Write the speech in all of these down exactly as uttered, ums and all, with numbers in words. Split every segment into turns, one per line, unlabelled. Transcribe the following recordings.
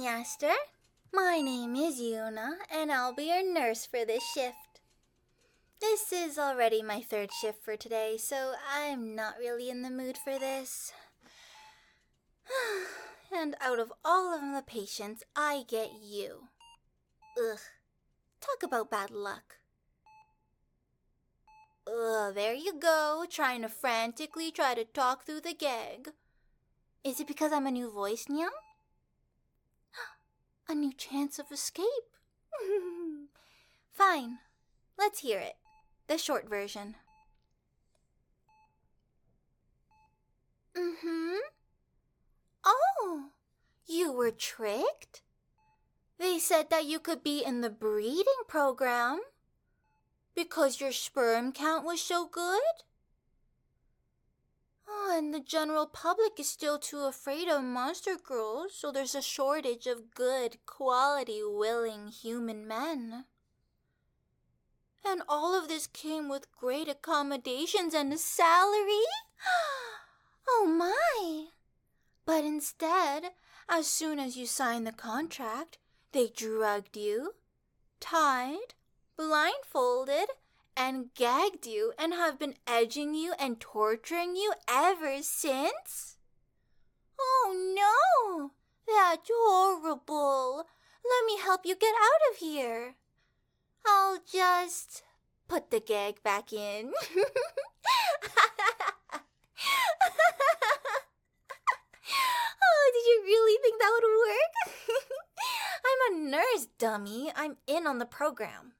Master. My name is Yuna, and I'll be your nurse for this shift. This is already my third shift for today, so I'm not really in the mood for this. And out of all of the patients, I get you. Ugh. Talk about bad luck. Ugh, there you go, trying to frantically try to talk through the gag. Is it because I'm a new voice, Nyang? A new chance of escape? Fine, let's hear it. The short version. Mm-hmm. Oh, you were tricked? They said that you could be in the breeding program because your sperm count was so good? Oh, and the general public is still too afraid of monster girls, so there's a shortage of good, quality, willing human men. And all of this came with great accommodations and a salary? Oh my! But instead, as soon as you signed the contract, they drugged you, tied, blindfolded, and gagged you and have been edging you and torturing you ever since? Oh no! That's horrible! Let me help you get out of here. I'll just put the gag back in. Oh, did you really think that would work? I'm a nurse, dummy. I'm in on the program.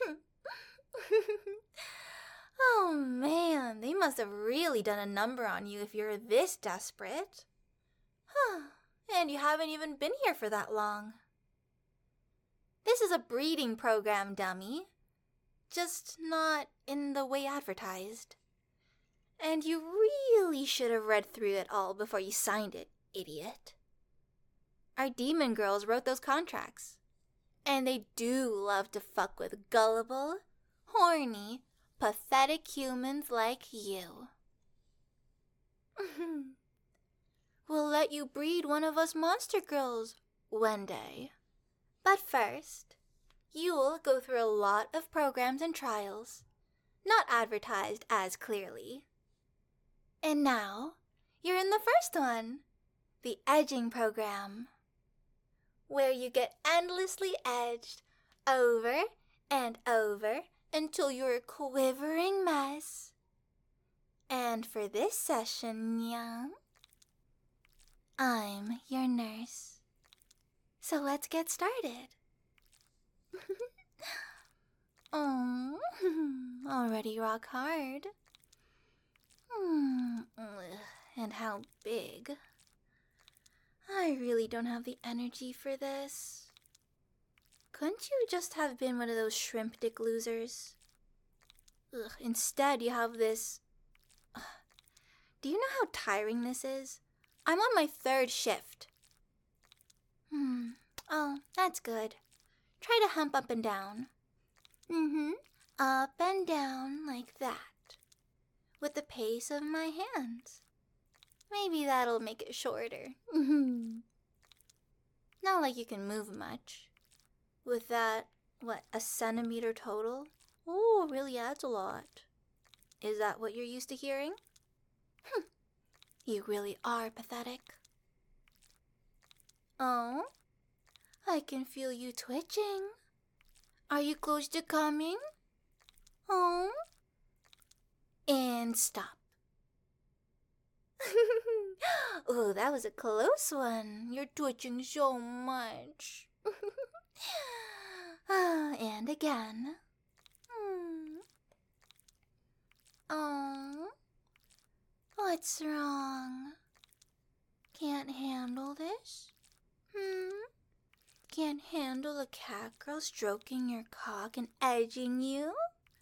Oh man, they must have really done a number on you if you're this desperate. And you haven't even been here for that long. This is a breeding program, dummy. Just not in the way advertised. And you really should have read through it all before you signed it, idiot. Our demon girls wrote those contracts. And they do love to fuck with gullible, horny, pathetic humans like you. We'll let you breed one of us monster girls one day. But first, you'll go through a lot of programs and trials, not advertised as clearly. And now, you're in the first one, the edging program, where you get endlessly edged over and over until you're a quivering mess. And for this session, Nyang, I'm your nurse. So let's get started. Oh, already rock hard. And how big. I really don't have the energy for this. Couldn't you just have been one of those shrimp dick losers? Ugh, instead, you have this... Ugh. Do you know how tiring this is? I'm on my third shift. Hmm. Oh, that's good. Try to hump up and down. Mm-hmm. Up and down like that. With the pace of my hands. Maybe that'll make it shorter. Not like you can move much. With that, what, a centimeter total? Oh, really adds a lot. Is that what you're used to hearing? Hm. You really are pathetic. Oh? I can feel you twitching. Are you close to coming? Oh? And stop. Oh, that was a close one. You're twitching so much. Ah, and again. Hmm. Oh, what's wrong? Can't handle this? Hmm? Can't handle a cat girl stroking your cock and edging you?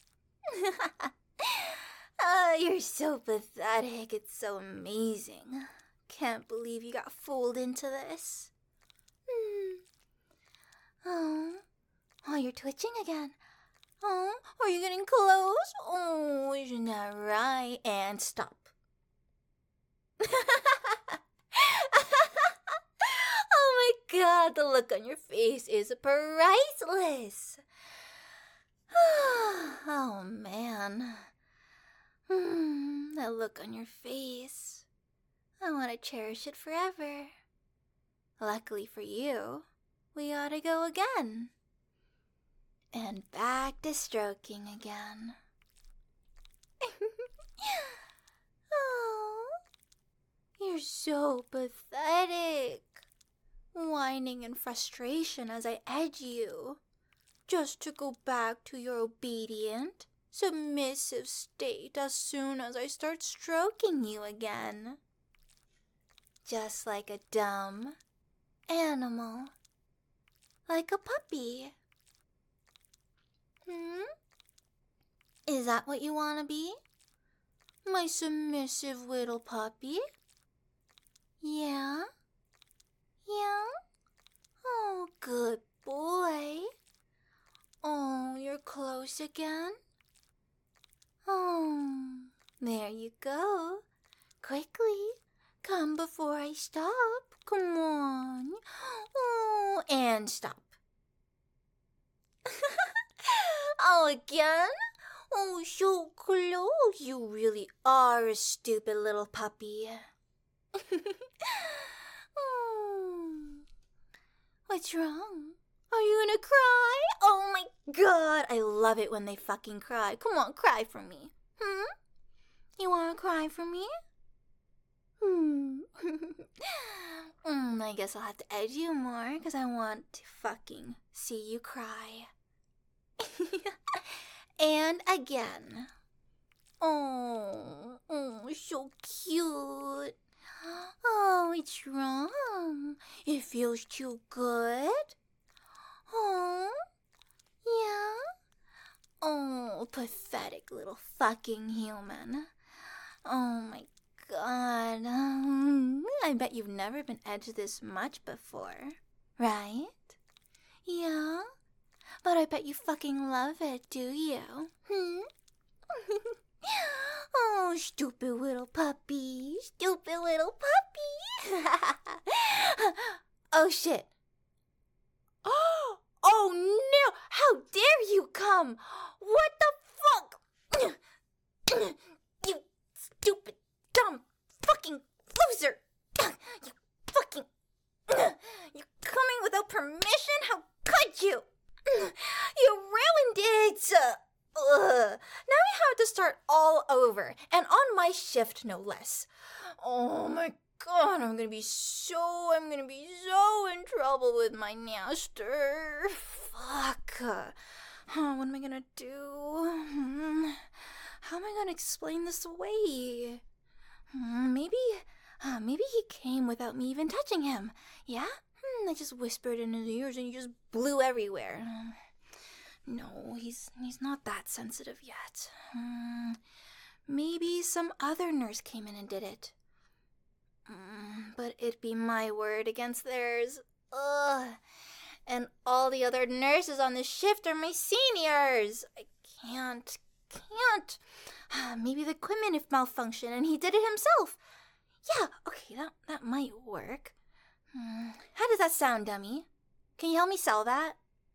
Oh, you're so pathetic. It's so amazing. Can't believe you got fooled into this. Hmm. Oh. Oh, you're twitching again. Oh, are you getting close? Oh, isn't that right? And stop. Oh my god, the look on your face is priceless. Oh, man. Hmm, that look on your face. I want to cherish it forever. Luckily for you, we ought to go again. And back to stroking again. Oh, you're so pathetic. Whining in frustration as I edge you, just to go back to your obedient, submissive state as soon as I start stroking you again. Just like a dumb animal. Like a puppy. Hmm? Is that what you want to be? My submissive little puppy? Yeah? Yeah? Oh, good boy. Oh, you're close again? Oh, there you go. Quickly, come before I stop. Come on. Oh, and stop. Oh, again? Oh, so close. You really are a stupid little puppy. Oh, what's wrong? Are you gonna cry? Oh my god, I love it when they fucking cry. Come on, cry for me. Hmm? You wanna cry for me? Hmm. mm, I guess I'll have to edge you more because I want to fucking see you cry. And again. Oh, oh, so cute. Oh, what's wrong? It feels too good. Oh, yeah. Oh, pathetic little fucking human. Oh my god. Um, I bet you've never been edged this much before, right? Yeah? But I bet you fucking love it, do you? Hmm? Oh, stupid little puppy. Stupid little puppy. Oh, shit. Oh, no. How dare you come? What the fuck? You stupid, dumb, fucking loser. You fucking... You're coming without permission? How could you? You ruined it. Ugh. Now we have to start all over, and on my shift, no less. Oh my god, I'm gonna be so, I'm gonna be so in trouble with my master. Fuck. Huh, what am I gonna do? Hmm. How am I gonna explain this away? Hmm, maybe, uh, maybe he came without me even touching him. Yeah? Hmm, I just whispered in his ears and he just blew everywhere. No, he's he's not that sensitive yet. Hmm, maybe some other nurse came in and did it. Mm, but it'd be my word against theirs. Ugh. And all the other nurses on the shift are my seniors. I can't, can't. Maybe the equipment if malfunctioned and he did it himself. Yeah, okay, that, that might work. Hmm. How does that sound, dummy? Can you help me sell that?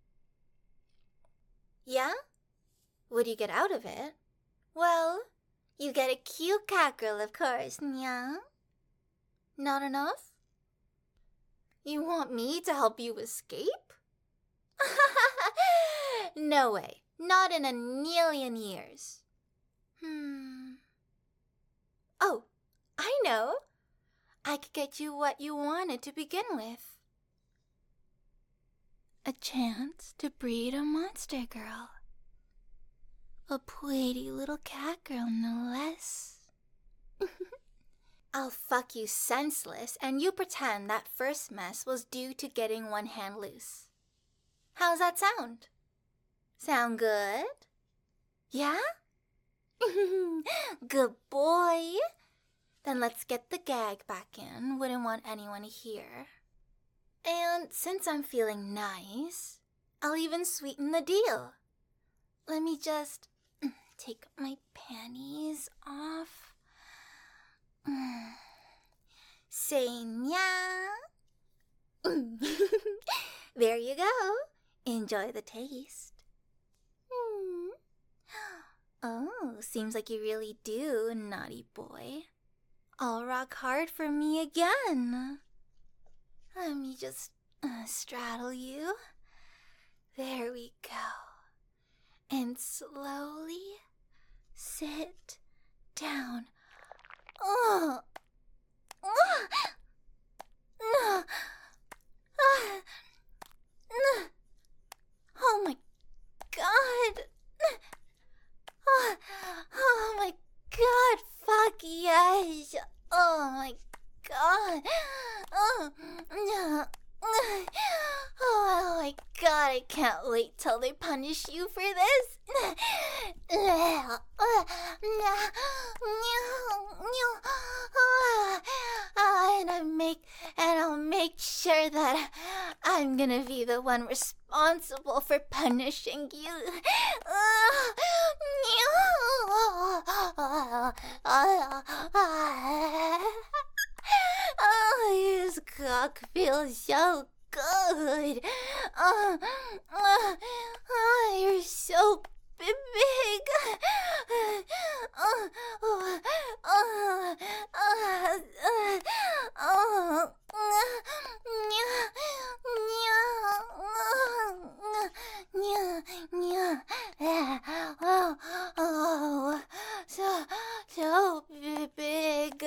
Yeah? What do you get out of it? Well, you get a cute cat girl, of course, yeah? Not enough? You want me to help you escape? No way. Not in a million years. Hmm. Oh, I know. I could get you what you wanted to begin with. A chance to breed a monster girl. A pretty little cat girl, no less. I'll fuck you senseless, and you pretend that first mess was due to getting one hand loose. How's that sound? Sound good? Yeah? Good boy. Then let's get the gag back in. Wouldn't want anyone to hear. And since I'm feeling nice, I'll even sweeten the deal. Let me just take my panties off. Say nya. There you go. Enjoy the taste. Hmm. Oh, seems like you really do, naughty boy. I'll rock hard for me again. Let me just uh, straddle you. There we go. And slowly sit down. Oh. Oh. No. Ah. No. Oh my God. Oh, oh my God. Fuck yes. Oh my God. Oh, no. Oh my God, I can't wait till they punish you for this. And I make and I'll make sure that I'm gonna be the one responsible for punishing you. Oh, this cock feels so good. Oh, oh, oh, you're so big. Oh, oh, oh, oh, oh, oh, oh, so, so big.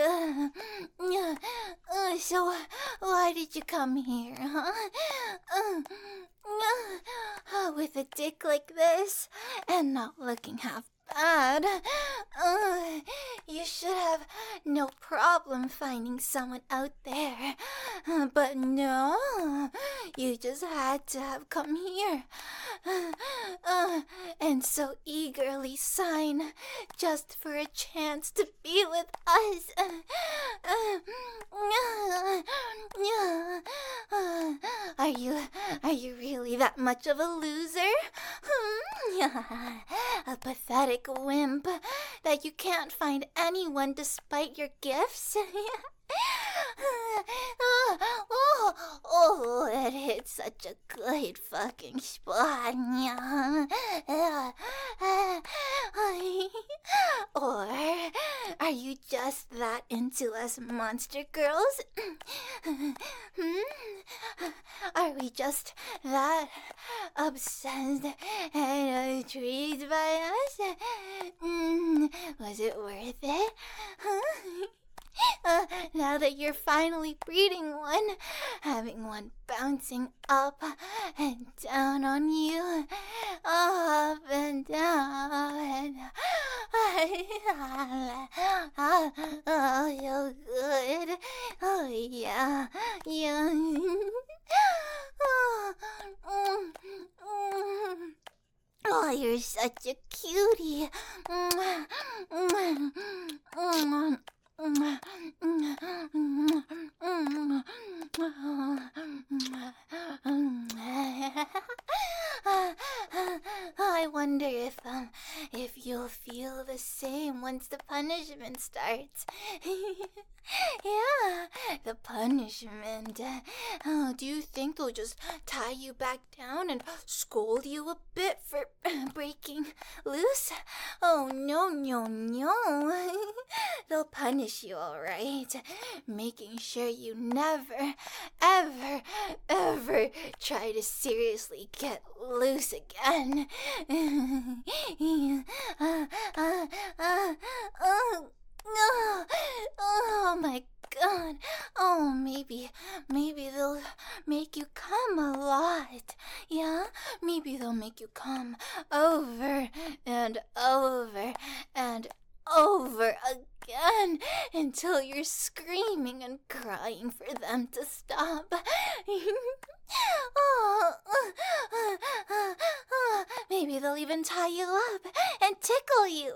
Uh, so, why did you come here, huh? Uh, uh, with a dick like this and not looking half bad. Uh, you should have no problem finding someone out there. Uh, but no, you just had to have come here. Uh, uh, and so eagerly sign just for a chance to be with us. Uh, uh, uh, uh, uh, are you, are you really that much of a loser? A pathetic wimp that you can't find anyone despite your gifts? oh, oh, oh, it hit such a good fucking spot. Or are you just that into us monster girls? hmm? Are we just that obsessed and intrigued by us? Mm, was it worth it? Huh? Uh, now that you're finally breeding one, having one bouncing up and down on you, up and down, and oh, so good. Oh, yeah, yeah. oh, mm, mm. Oh, you're such a cutie. I wonder if um if you'll feel the same once the punishment starts. Yeah, the punishment. Oh, do you think they'll just tie you back down and scold you a bit for breaking loose? Oh, no, no, no. They'll punish you, all right, making sure you never, ever, ever try to seriously get loose again. uh, uh, uh, uh, Oh, oh my God. Oh, maybe, maybe they'll make you come a lot. Yeah, maybe they'll make you come over and over and over again until you're screaming and crying for them to stop. Oh, uh, uh, uh, uh, maybe they'll even tie you up and tickle you.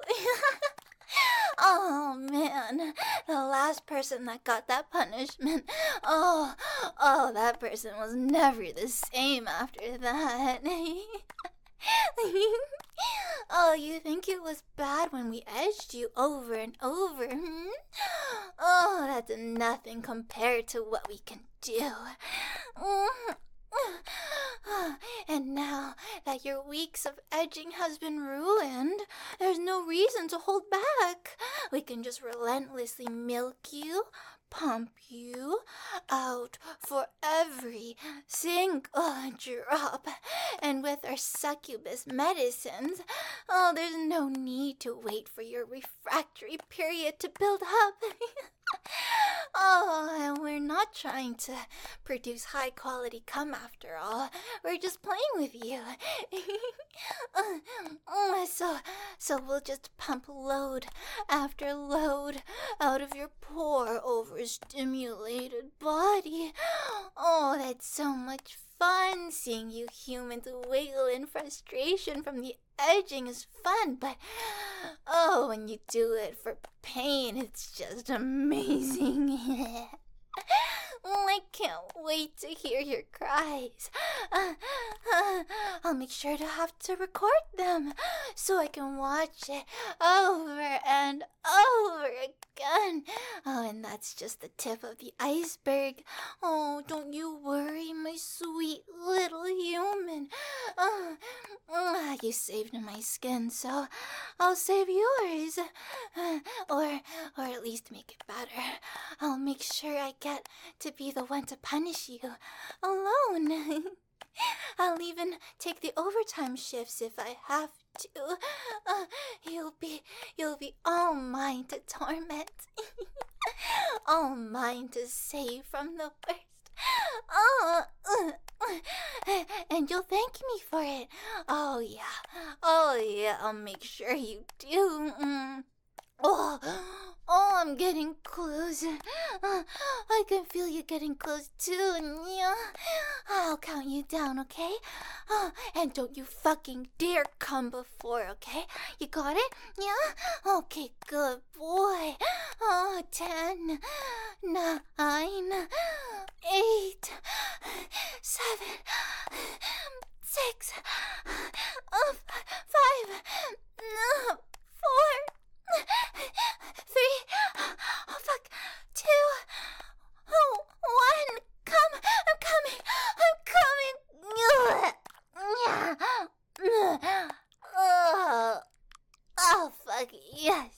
Oh, man, the last person that got that punishment, oh, oh, that person was never the same after that. Oh, you think it was bad when we edged you over and over, hmm? Oh, that's nothing compared to what we can do. Mm. And now that your weeks of edging has been ruined, there's no reason to hold back. We can just relentlessly milk you, pump you out for every single drop. And with our succubus medicines, oh, there's no need to wait for your refractory period to build up. Oh, and we're not trying to produce high quality cum after all. We're just playing with you. uh, so, so we'll just pump load after load out of your poor, overstimulated body. Oh, that's so much fun. Seeing you humans wiggle in frustration from the edging is fun, but oh, when you do it for pain, it's just amazing. I can't wait to hear your cries. Uh, uh, I'll make sure to have to record them so I can watch it over and over again. Oh, and that's just the tip of the iceberg. Oh, don't you worry, my sweet little human. Uh, uh, you saved my skin, so I'll save yours. Uh, or, or at least make it better. I'll make sure I get to be the one to punish you alone. I'll even take the overtime shifts if I have to. Uh, you'll be, you'll be all mine to torment, all mine to save from the worst. Oh, uh, uh, and you'll thank me for it. Oh yeah, oh yeah, I'll make sure you do. Mm. Oh, oh, I'm getting close. Uh, I can feel you getting close too, and yeah, I'll count you down, okay? Uh, and don't you fucking dare come before, okay? You got it? Yeah? Okay, good boy. Oh, ten, nine, eight, seven, six, uh, five, uh, four. Three, oh fuck, two, oh, one, come, I'm coming, I'm coming, oh, oh fuck, yes.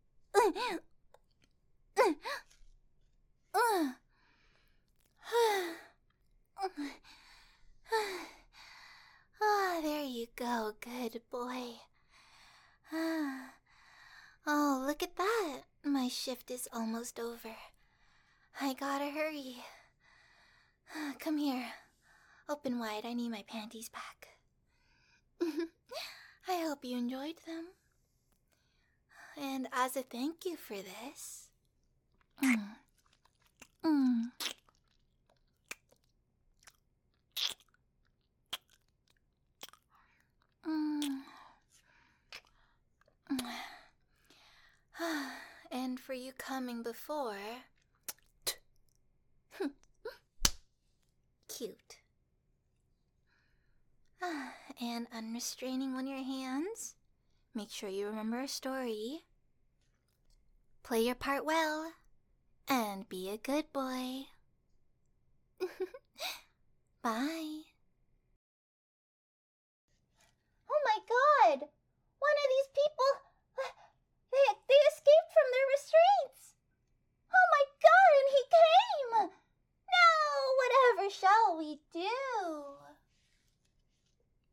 Ah, there you go, good boy. Ah. Oh, look at that. My shift is almost over. I gotta hurry. Come here. Open wide. I need my panties back. I hope you enjoyed them. And as a thank you for this... Mm. Mm. Mm. And for you coming before... Cute. And unrestraining on your hands. Make sure you remember our story. Play your part well. And be a good boy. Bye. Oh my god! One of these people... They, they escaped from their restraints! Oh my god, and he came! Now, whatever shall we do?